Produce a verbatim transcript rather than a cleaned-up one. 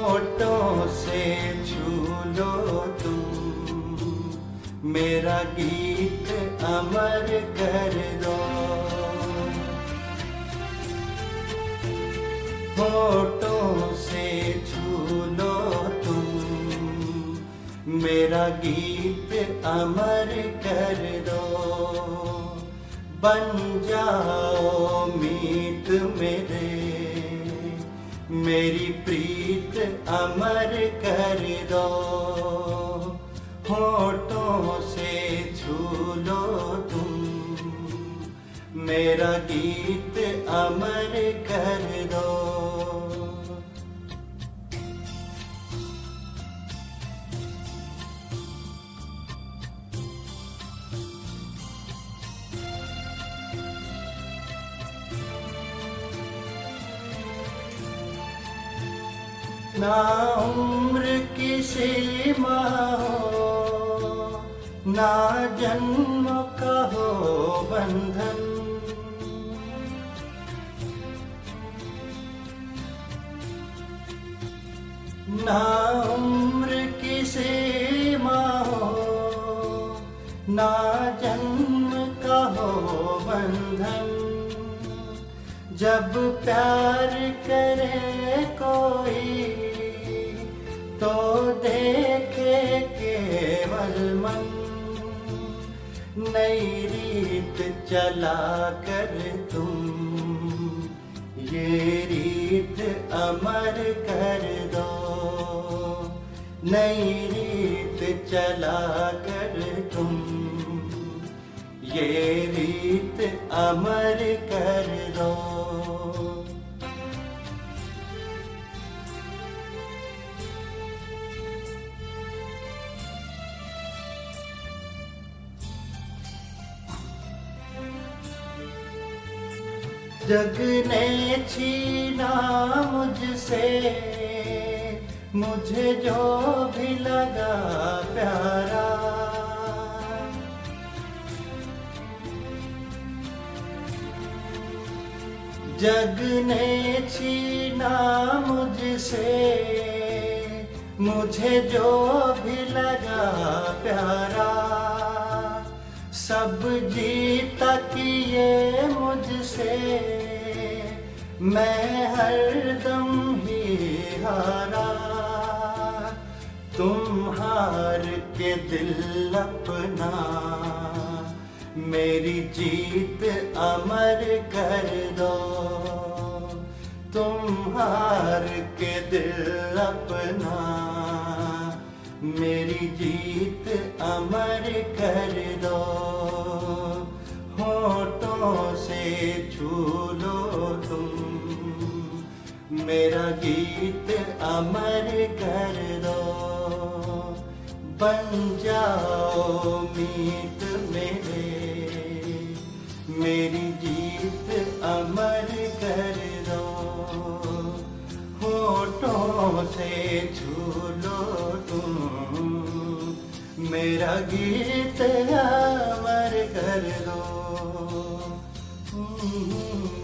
होठों से छू लो तुम, मेरा गीत अमर कर दो। होठों से छू लो तुम, मेरा गीत अमर कर दो। बन जाओ मीत मेरे, मेरी प्रीत अमर कर दो। होठों से छू लो तुम, मेरा गीत अमर कर दो। ना उम्र की सीमा हो, ना जन्म का हो बंधन। ना उम्र की सीमा हो, ना जन्म का हो बंधन। जब प्यार करे कोई तो देखे केवल मन, नई रीत चला कर तुम, ये रीत अमर कर दो। नई रीत चला कर तुम, ये रीत अमर कर दो। जग ने छीना मुझसे, मुझे जो भी लगा प्यारा। जग ने छीना मुझसे, मुझे जो भी लगा प्यारा। सब जीता किए मुझसे, मैं हरदम ही हारा। तुम हार के दिल अपना, मेरी जीत अमर कर दो। तुम हार के दिल अपना, मेरी जीत अमर कर दो। होठों से छू लो तुम, मेरा गीत अमर कर दो। बन जाओ मीत मेरे, मेरी जीत अमर कर दो। होठों से छू लो तुम, मेरा गीत अमर कर दो।